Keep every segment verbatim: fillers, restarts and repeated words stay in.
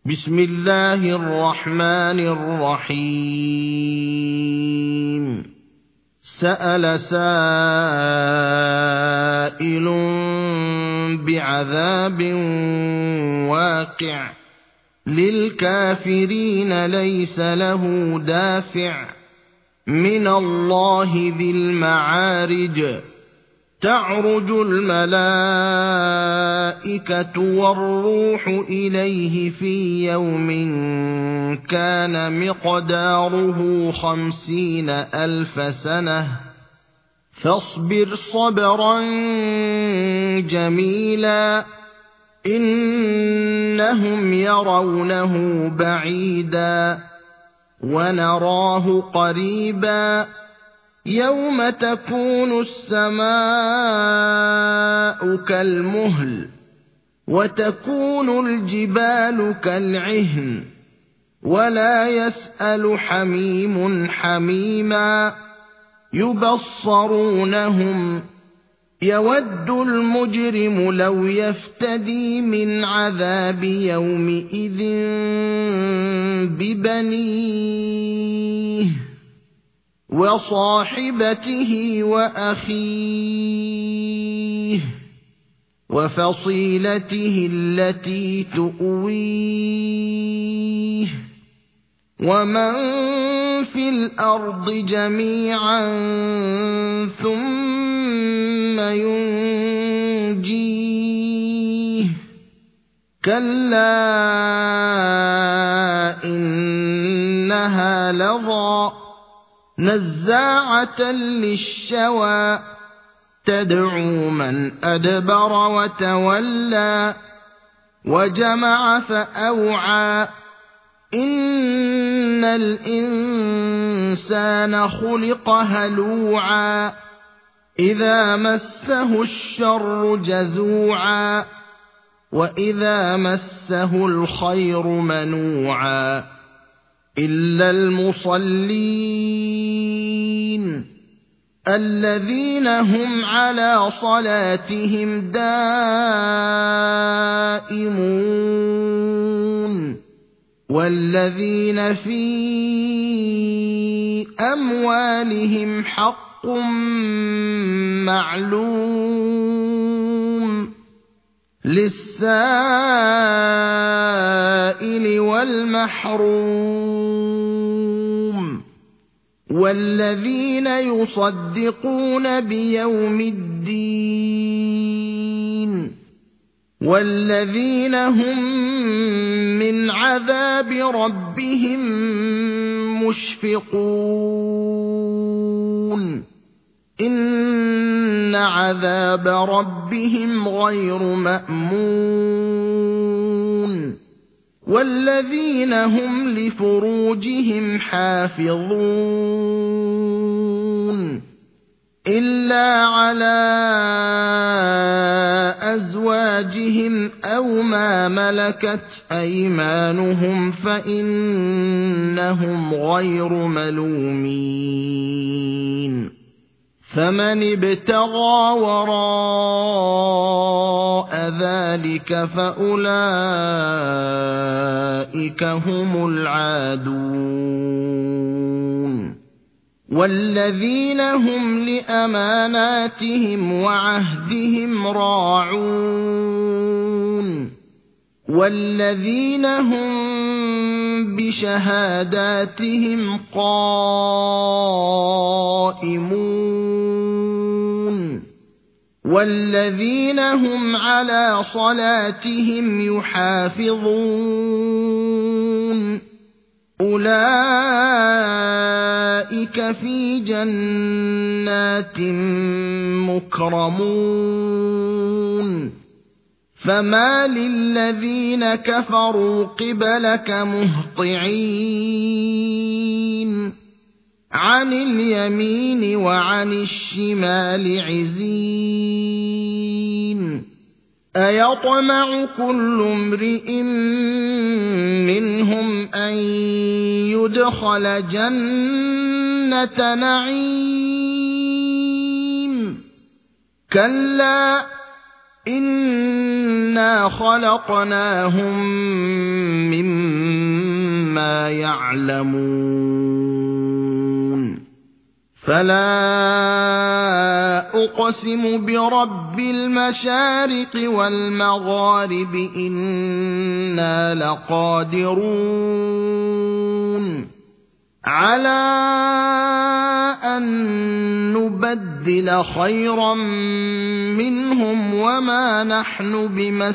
بسم الله الرحمن الرحيم سأل سائل بعذاب واقع للكافرين ليس له دافع من الله ذي المعارج تعرج الملائكة والروح إليه في يوم كان مقداره خمسين ألف سنة فاصبر صبرا جميلا إنهم يرونه بعيدا ونراه قريبا يوم تكون السماء كالمهل وتكون الجبال كالعهن ولا يسأل حميم حميما يبصرونهم يود المجرم لو يفتدي من عذاب يومئذ ببنيه وصاحبته وأخيه وفصيلته التي تؤويه ومن في الأرض جميعا ثم ينجيه كلا إنها لظى نزاعة للشوى تدعو من أدبر وتولى وجمع فأوعى إن الإنسان خلق هلوعا إذا مسه الشر جزوعا وإذا مسه الخير منوعا إلا المصلين الذين هم على صلاتهم دائمون والذين في أموالهم حق معلوم للسائل والمحروم والذين يصدقون بيوم الدين والذين هم من عذاب ربهم مشفقون إن عذاب ربهم غير مأمون والذين هم لفروجهم حافظون إلا على أزواجهم أو ما ملكت أيمانهم فإنهم غير ملومين فمن ابتغى وراء ذلك فأولئك هم العادون والذين هم لأماناتهم وعهدهم راعون والذين هم بشهاداتهم قائمون والذين هم على صلاتهم يحافظون أولئك في جنات مكرمون فما للذين كفروا قبلك مهطعين عن اليمين وعن الشمال عزين أيطمع كل امرئ منهم أن يدخل جنة نعيم كلا إِنَّا خَلَقْنَاهُم مِّمَّا يَعْلَمُونَ فَلَا أُقْسِمُ بِرَبِّ الْمَشَارِقِ وَالْمَغَارِبِ إِنَّا لَقَادِرُونَ عَلَىٰ أَن نُّبَدِّلَ خَيْرًا مِّنْهُمْ وَمَا نَحْنُ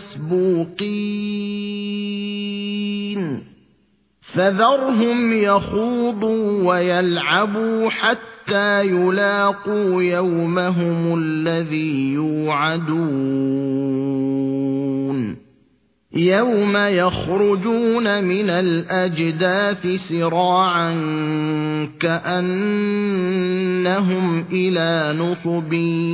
بِمَسْبُوقِينَ فَذَرْهُمْ يَخُوضُوا وَيَلْعَبُوا حَتَّىٰ يُلَاقُوا يَوْمَهُمُ الَّذِي يُوعَدُونَ يَوْمَ يَخْرُجُونَ مِنَ الْأَجْدَاثِ سِرَاعًا كَأَنَّهُمْ إِلَىٰ نُصُبٍ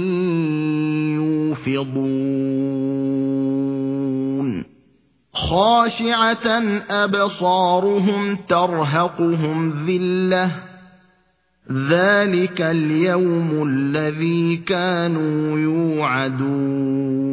يُوفِضُونَ خَاشِعَةً أَبْصَارُهُمْ تَرْهَقُهُمْ ذِلَّةٌ ذَٰلِكَ الْيَوْمُ الَّذِي كَانُوا يُوعَدُونَ